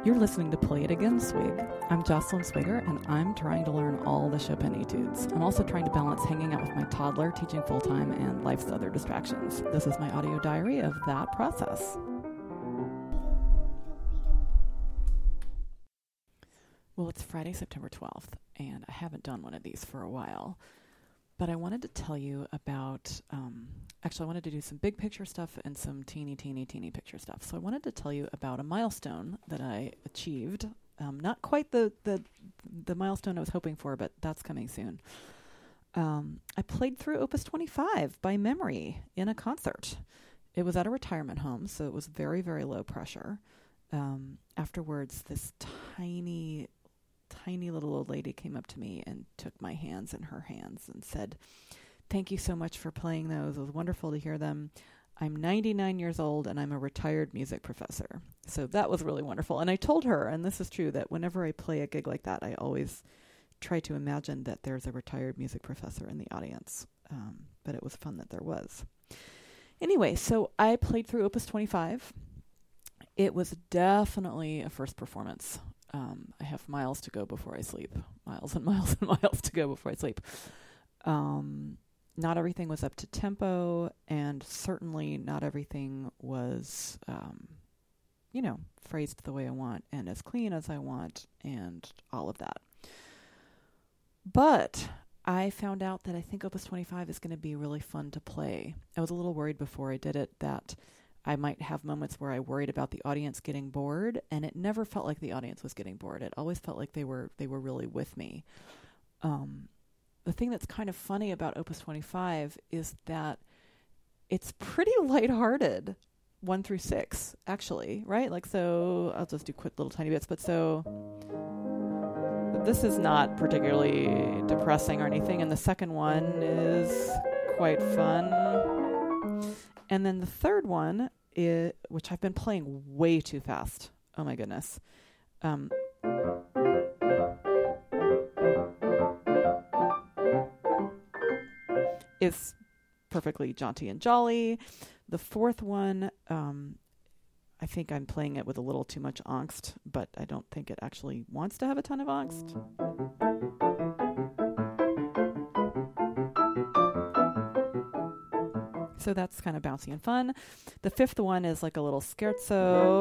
You're listening to Play It Again, Swig. I'm Jocelyn Swigger, and I'm trying to learn all the Chopin etudes. I'm also trying to balance hanging out with my toddler, teaching full-time, and life's other distractions. This is my audio diary of that process. Well, it's Friday, September 12th, and I haven't done one of these for a while. But I wanted to tell you about, I wanted to do some big picture stuff and some teeny picture stuff. So I wanted to tell you about a milestone that I achieved. Not quite the milestone I was hoping for, but that's coming soon. I played through Opus 25 by memory in a concert. It was at a retirement home, so it was very, very low pressure. Afterwards, this tiny little old lady came up to me and took my hands in her hands and said, "Thank you so much for playing those. It was wonderful to hear them. I'm 99 years old and I'm a retired music professor." So that was really wonderful. And I told her, and this is true, that whenever I play a gig like that, I always try to imagine that there's a retired music professor in the audience. But it was fun that there was. Anyway, so I played through Opus 25. It was definitely a first performance. I have miles to go before I sleep. Miles and miles and miles to go before I sleep. Not everything was up to tempo, and certainly not everything was, phrased the way I want and as clean as I want and all of that. But I found out that I think Opus 25 is going to be really fun to play. I was a little worried before I did it that I might have moments where I worried about the audience getting bored, and it never felt like the audience was getting bored. It always felt like they were really with me. The thing that's kind of funny about Opus 25 is that it's pretty lighthearted, 1 through 6, actually, right? Like, so I'll just do quick little tiny bits, but so this is not particularly depressing or anything, and the second one is quite fun. And then the third one, which I've been playing way too fast. Oh my goodness. Is perfectly jaunty and jolly. The fourth one, I think I'm playing it with a little too much angst, but I don't think it actually wants to have a ton of angst. So that's kind of bouncy and fun. The fifth one is like a little scherzo.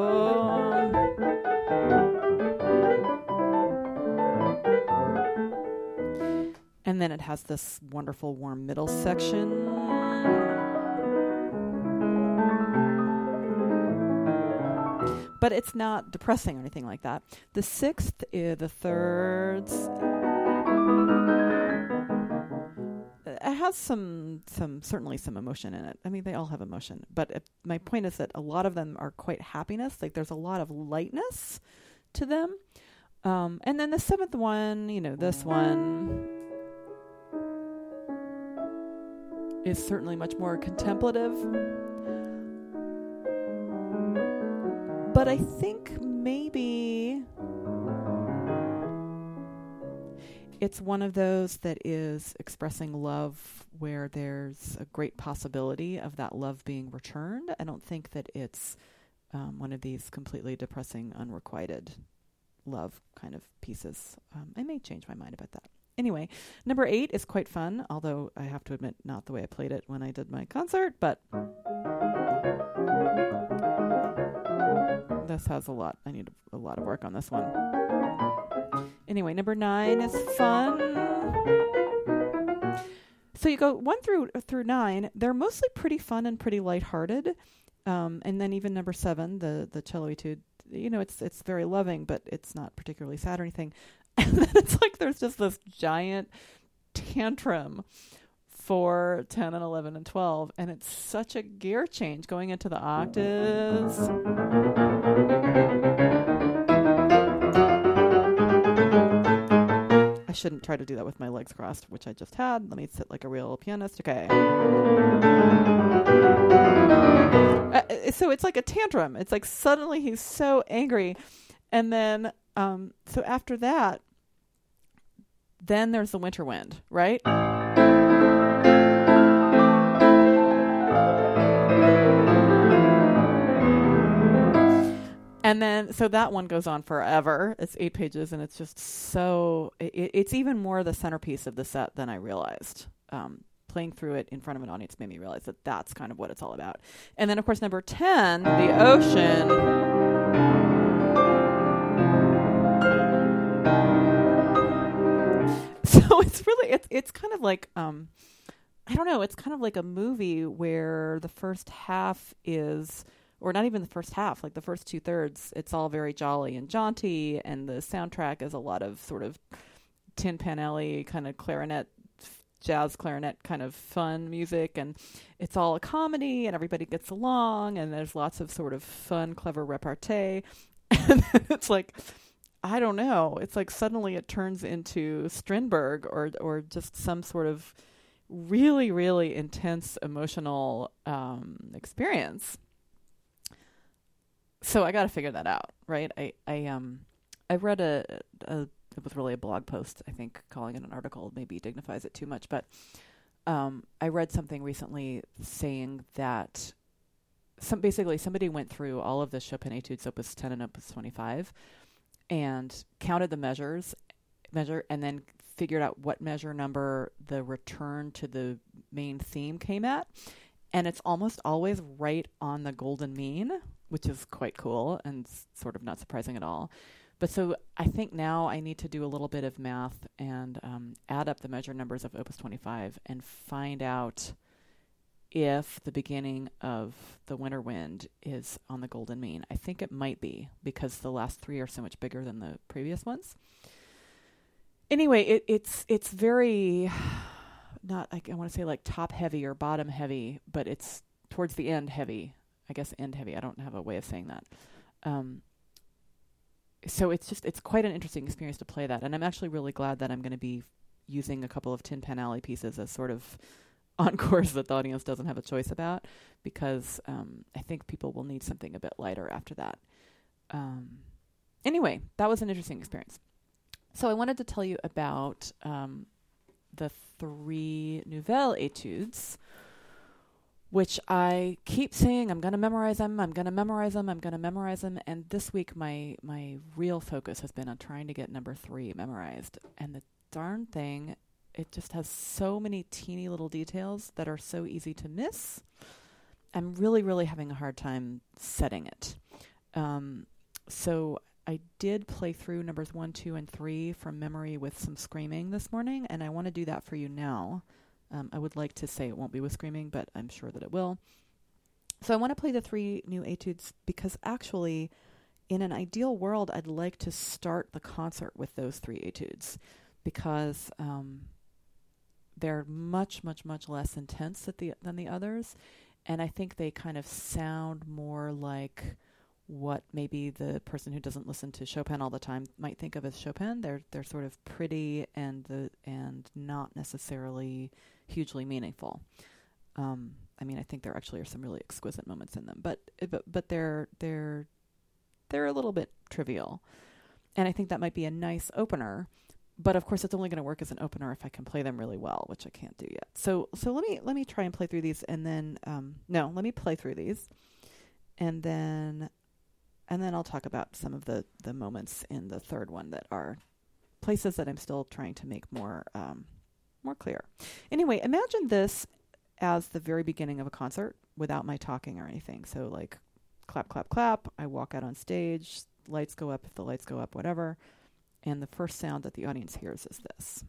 And then it has this wonderful warm middle section. But it's not depressing or anything like that. The sixth, the thirds, it has certainly some emotion in it. I mean, they all have emotion. But my point is that a lot of them are quite happiness. Like, there's a lot of lightness to them. And then the seventh one, this one is certainly much more contemplative. But I think maybe it's one of those that is expressing love where there's a great possibility of that love being returned. I don't think that it's one of these completely depressing, unrequited love kind of pieces. I may change my mind about that. Anyway, number 8 is quite fun, although I have to admit, not the way I played it when I did my concert, but this has a lot. I need a lot of work on this one. Anyway, number 9 is fun. So you go 1 through 9. They're mostly pretty fun and pretty lighthearted. And then even number 7, the cello etude, it's very loving, but it's not particularly sad or anything. And then it's like there's just this giant tantrum for 10 and 11 and 12, and it's such a gear change going into the octaves. I shouldn't try to do that with my legs crossed, which I just had. Let me sit like a real pianist. Okay. So it's like a tantrum. It's like suddenly he's so angry. And then, so after that, then there's the winter wind, right? And then, so that one goes on forever. It's 8 pages, and it's just so, it's even more the centerpiece of the set than I realized. Playing through it in front of an audience made me realize that that's kind of what it's all about. And then, of course, number 10, the ocean. So it's really, it's kind of like, I don't know, it's kind of like a movie where the first half is, or not even the first half, like the first 2/3, it's all very jolly and jaunty, and the soundtrack is a lot of sort of Tin Pan Alley kind of clarinet, jazz clarinet kind of fun music, and it's all a comedy, and everybody gets along, and there's lots of sort of fun, clever repartee. And then it's like, I don't know, it's like suddenly it turns into Strindberg or just some sort of really, really intense emotional experience. So I got to figure that out, right? I read it was really a blog post. I think calling it an article maybe dignifies it too much, but I read something recently saying that basically somebody went through all of the Chopin Etudes, Opus 10 and Opus 25, and counted the measure, and then figured out what measure number the return to the main theme came at. And it's almost always right on the golden mean, which is quite cool and sort of not surprising at all. But so I think now I need to do a little bit of math and add up the measure numbers of Opus 25 and find out if the beginning of the Winter Wind is on the golden mean. I think it might be, because the last 3 are so much bigger than the previous ones. Anyway, it's very, not like I want to say like top heavy or bottom heavy, but it's towards the end heavy. I guess end heavy. I don't have a way of saying that. So it's quite an interesting experience to play that. And I'm actually really glad that I'm going to be using a couple of Tin Pan Alley pieces as sort of encores that the audience doesn't have a choice about, because I think people will need something a bit lighter after that. Anyway, that was an interesting experience. So I wanted to tell you about the 3 Nouvelle Etudes, which I keep saying I'm going to memorize them, and this week my real focus has been on trying to get number 3 memorized. And the darn thing, it just has so many teeny little details that are so easy to miss. I'm really, really having a hard time setting it. So I did play through numbers 1, 2, and 3 from memory with some screaming this morning, and I want to do that for you now. I would like to say it won't be with screaming, but I'm sure that it will. So I want to play the 3 new etudes because actually, in an ideal world, I'd like to start the concert with those 3 etudes, because they're much, much, much less intense than the others, and I think they kind of sound more like what maybe the person who doesn't listen to Chopin all the time might think of as Chopin. They're sort of pretty and not necessarily hugely meaningful. I mean, I think there actually are some really exquisite moments in them, but they're a little bit trivial, and I think that might be a nice opener. But of course, it's only going to work as an opener if I can play them really well, which I can't do yet. So let me try and play through these, and then let me play through these, and then I'll talk about some of the moments in the third one that are places that I'm still trying to make more clear. Anyway, imagine this as the very beginning of a concert without my talking or anything. So like clap, clap, clap. I walk out on stage. Lights go up if the lights go up, whatever. And the first sound that the audience hears is this.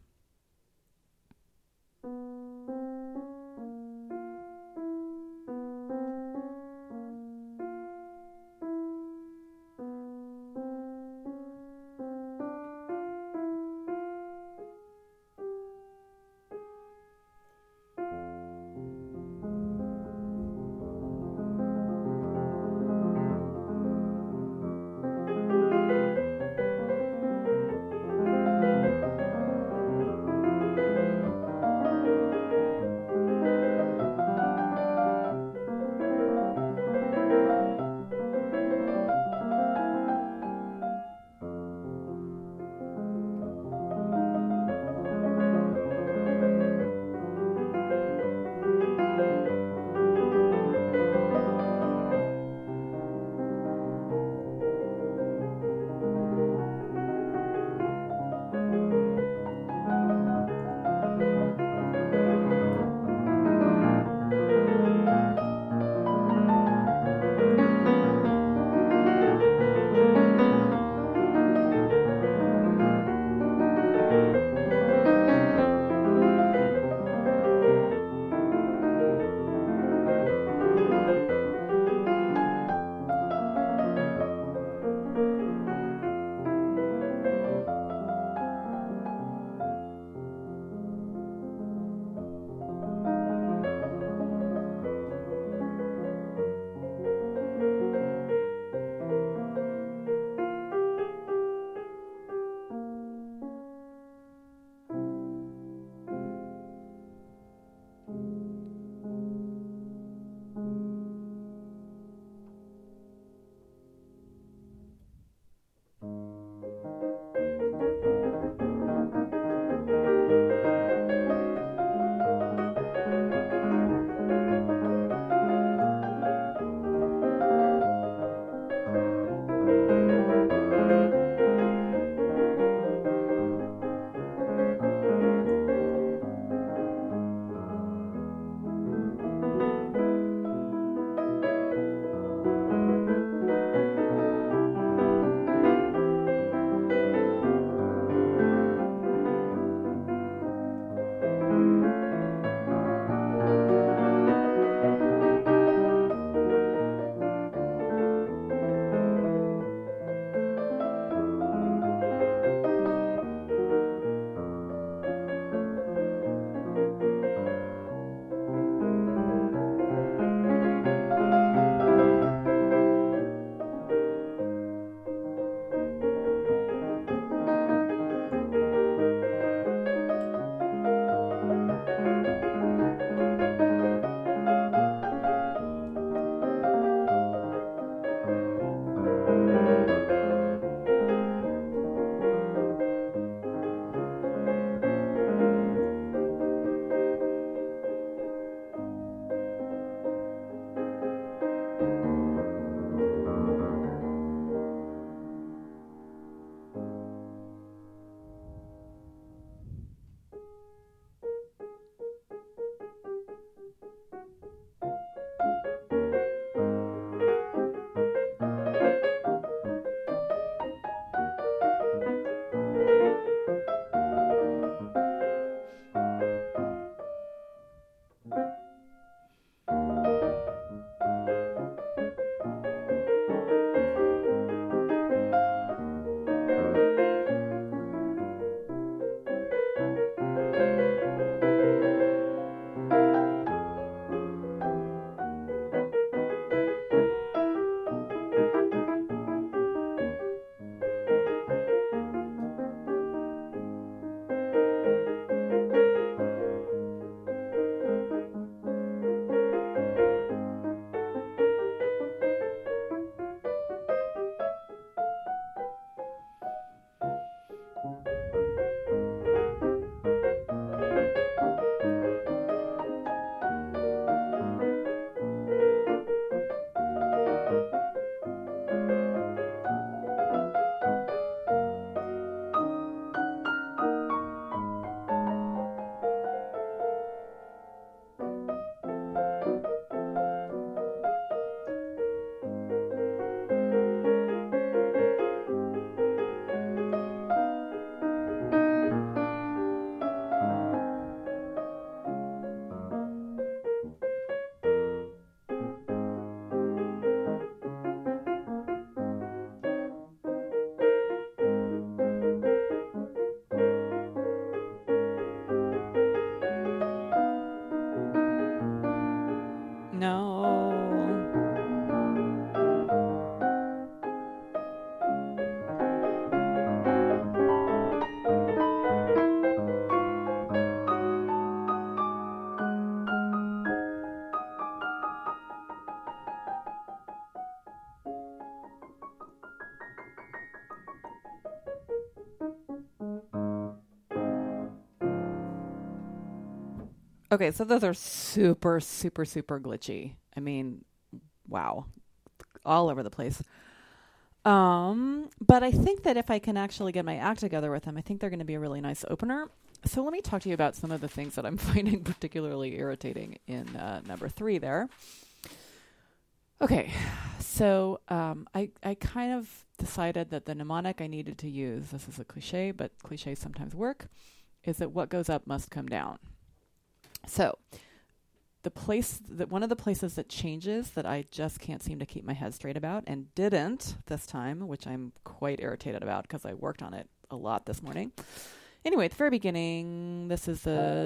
Okay, so those are super, super, super glitchy. I mean, wow. All over the place. But I think that if I can actually get my act together with them, I think they're going to be a really nice opener. So let me talk to you about some of the things that I'm finding particularly irritating in number 3 there. Okay, so I kind of decided that the mnemonic I needed to use, this is a cliche, but cliches sometimes work, is that what goes up must come down. So one of the places that changes that I just can't seem to keep my head straight about, and didn't this time, which I'm quite irritated about because I worked on it a lot this morning. Anyway, at the very beginning, this is a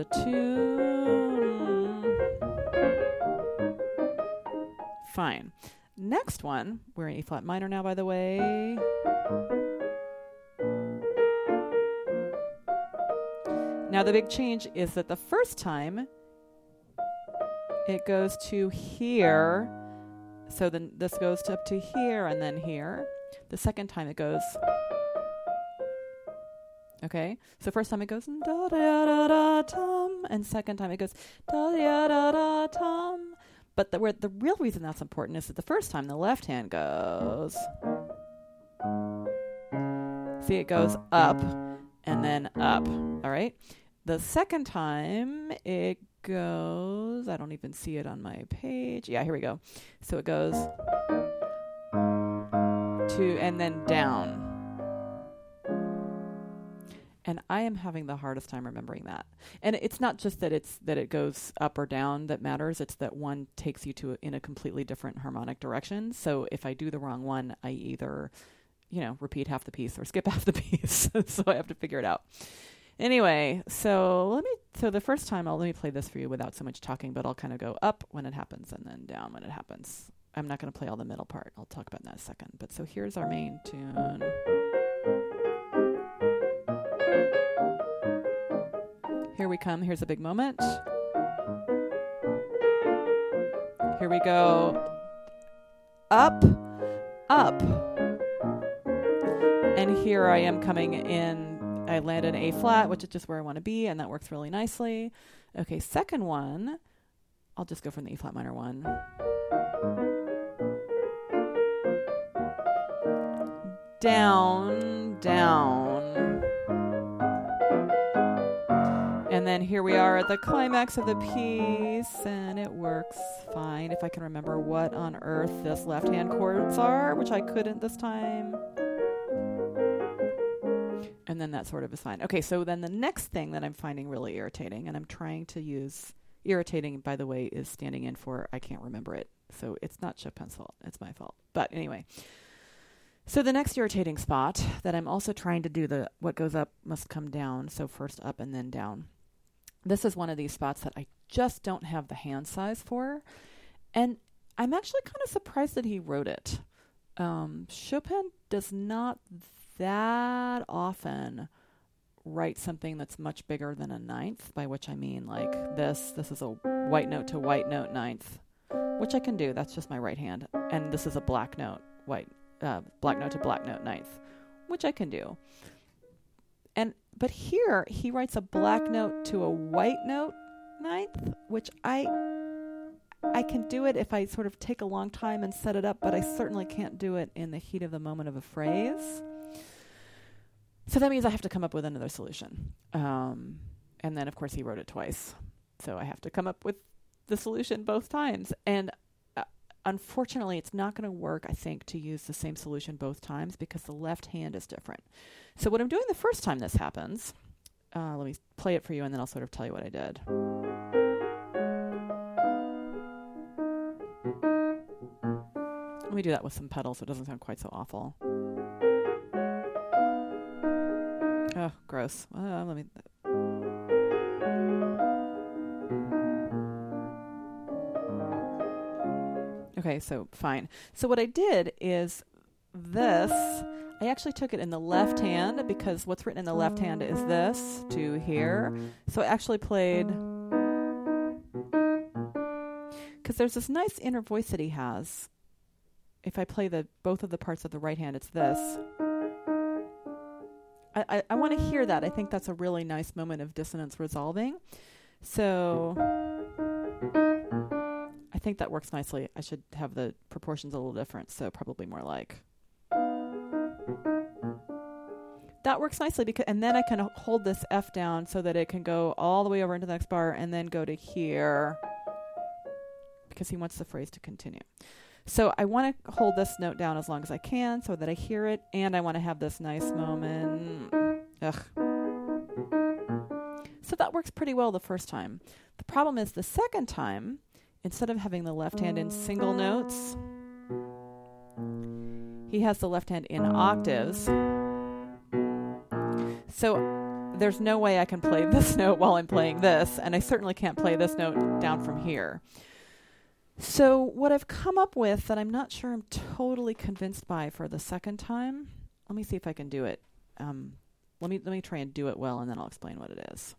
2. Fine. Next one, we're in E flat minor now, by the way. Now the big change is that the first time it goes to here, so then this goes up to here and then here. The second time it goes, okay, so first time it goes da da da da tum, and second time it goes da da da da tum. But the real reason that's important is that the first time the left hand goes, see, it goes up and then up, all right? The second time it goes, I don't even see it on my page. Yeah, here we go. So it goes to and then down. And I am having the hardest time remembering that. And it's not just that it goes up or down that matters. It's that one takes you in a completely different harmonic direction. So if I do the wrong one, I either, repeat half the piece or skip half the piece. So I have to figure it out. Anyway, so the first time let me play this for you without so much talking, but I'll kind of go up when it happens and then down when it happens. I'm not going to play all the middle part. I'll talk about that in a second. But so here's our main tune. Here we come. Here's a big moment. Here we go. Up, up. And here I am coming in. I landed in A flat, which is just where I want to be, and that works really nicely. Okay, second one. I'll just go from the E flat minor one. Down, down. And then here we are at the climax of the piece, and it works fine if I can remember what on earth this left-hand chords are, which I couldn't this time. And then that sort of is fine. Okay, so then the next thing that I'm finding really irritating, and I'm trying to use, irritating, by the way, is standing in for I can't remember it. So it's not Chopin's fault. It's my fault. But anyway. So the next irritating spot that I'm also trying to do the what goes up must come down. So first up and then down. This is one of these spots that I just don't have the hand size for. And I'm actually kind of surprised that he wrote it. Chopin does not that often write something that's much bigger than a ninth, by which I mean like this. This is a white note to white note ninth, which I can do. That's just my right hand. And this is a black note, black note to black note ninth, which I can do. But here he writes a black note to a white note ninth, which I can do it if I sort of take a long time and set it up, but I certainly can't do it in the heat of the moment of a phrase. So that means I have to come up with another solution. And then, of course, he wrote it twice. So I have to come up with the solution both times. And unfortunately, it's not going to work, I think, to use the same solution both times because the left hand is different. So what I'm doing the first time this happens, let me play it for you and then I'll sort of tell you what I did. Let me do that with some pedals so it doesn't sound quite so awful. Oh, gross. Let me... Okay, so fine. So what I did is this. I actually took it in the left hand because what's written in the left hand is this to here. So I actually played... Because there's this nice inner voice that he has. If I play both of the parts of the right hand, it's this. I want to hear that. I think that's a really nice moment of dissonance resolving. So... think that works nicely. I should have the proportions a little different, so probably more like... That works nicely, and then I can hold this F down so that it can go all the way over into the next bar and then go to here because he wants the phrase to continue. So I want to hold this note down as long as I can so that I hear it, and I want to have this nice moment. Ugh. So that works pretty well the first time. The problem is the second time, instead of having the left hand in single notes, he has the left hand in octaves. So there's no way I can play this note while I'm playing this, and I certainly can't play this note down from here. So what I've come up with that I'm not sure I'm totally convinced by for the second time, let me see if I can do it. Let me try and do it well, and then I'll explain what it is.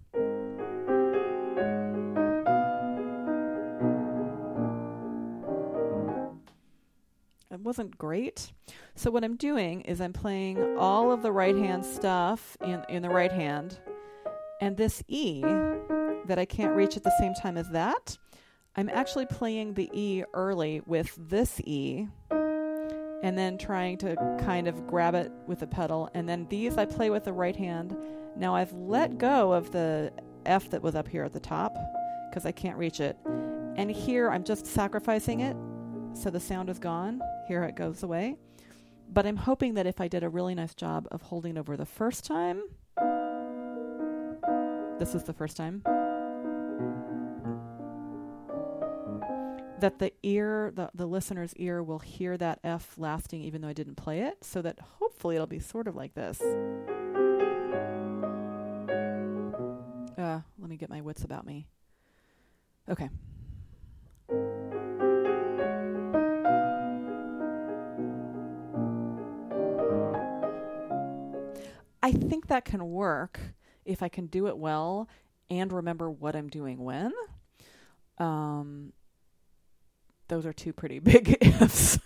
It wasn't great. So what I'm doing is I'm playing all of the right hand stuff in the right hand, and this E that I can't reach at the same time as that, I'm actually playing the E early with this E and then trying to kind of grab it with the pedal, and then these I play with the right hand. Now I've let go of the F that was up here at the top because I can't reach it, and here I'm just sacrificing it so the sound is gone. Here it goes away. But I'm hoping that if I did a really nice job of holding over the first time, this is the first time, that the ear, the listener's ear will hear that F lasting even though I didn't play it, so that hopefully it'll be sort of like this. Let me get my wits about me. Okay. I think that can work if I can do it well and remember what I'm doing when. Those are two pretty big ifs.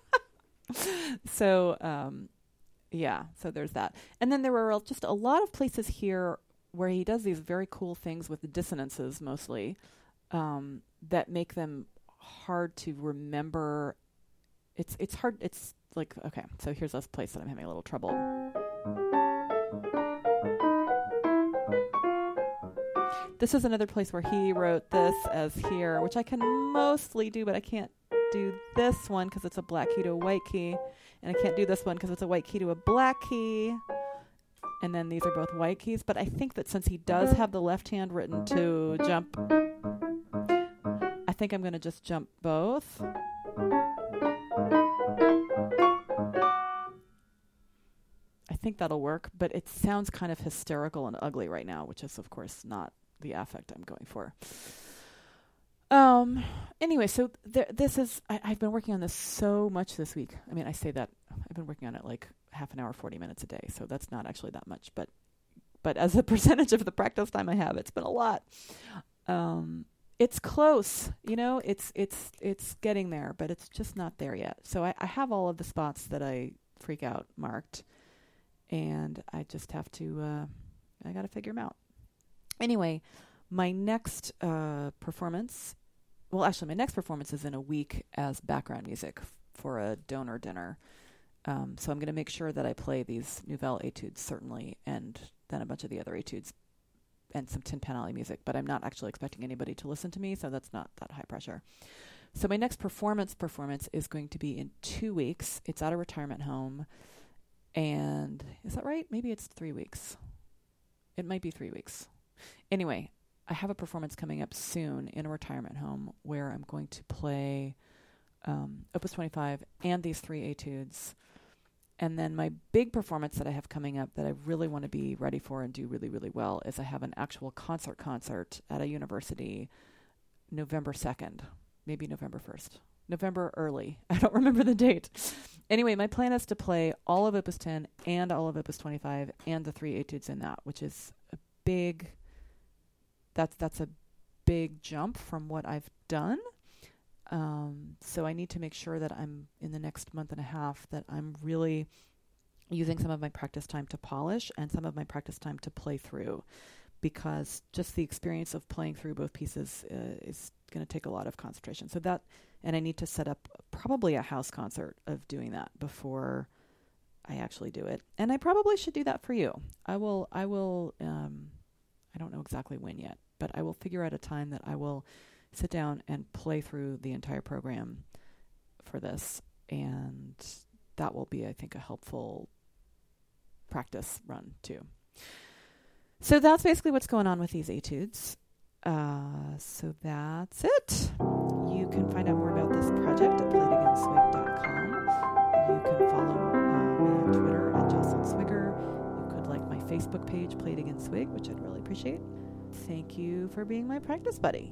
So there's that. And then there were just a lot of places here where he does these very cool things with the dissonances mostly that make them hard to remember. It's hard. It's like, okay, so here's this place that I'm having a little trouble. This is another place where he wrote this as here, which I can mostly do, but I can't do this one because it's a black key to a white key. And I can't do this one because it's a white key to a black key. And then these are both white keys. But I think that since he does have the left hand written to jump, I think I'm going to just jump both. I think that'll work, but it sounds kind of hysterical and ugly right now, which is, of course, not the affect I'm going for. Anyway, so this is, I've been working on this so much this week. I mean, I say that I've been working on it like half an hour, 40 minutes a day. So that's not actually that much, but as a percentage of the practice time I have, it's been a lot. It's close, it's getting there, but it's just not there yet. So I have all of the spots that I freak out marked, and I just have to, I got to figure them out. Anyway, my next performance is in a week as background music for a donor dinner. So I'm going to make sure that I play these Nouvelle Etudes, certainly, and then a bunch of the other etudes and some Tin Pan Alley music. But I'm not actually expecting anybody to listen to me, so that's not that high pressure. So my next performance is going to be in 2 weeks. It's at a retirement home. And is that right? Maybe it's 3 weeks. It might be 3 weeks. Anyway, I have a performance coming up soon in a retirement home where I'm going to play Opus 25 and these 3 etudes. And then my big performance that I have coming up that I really want to be ready for and do really, really well is I have an actual concert at a university November 2nd, maybe November 1st. November early. I don't remember the date. Anyway, my plan is to play all of Opus 10 and all of Opus 25 and the 3 etudes in that, which is a big... That's a big jump from what I've done. So I need to make sure that I'm in the next month and a half that I'm really using some of my practice time to polish and some of my practice time to play through, because just the experience of playing through both pieces is going to take a lot of concentration. So that, and I need to set up probably a house concert of doing that before I actually do it. And I probably should do that for you. I will, I don't know exactly when yet, but I will figure out a time that I will sit down and play through the entire program for this. And that will be, I think, a helpful practice run too. So that's basically what's going on with these etudes. So that's it. You can find out more about this project at playedagainSwig.com. You can follow me on Twitter at Jocelyn Swigger. You could like my Facebook page, Played Again Swig, which I'd really appreciate. Thank you for being my practice buddy.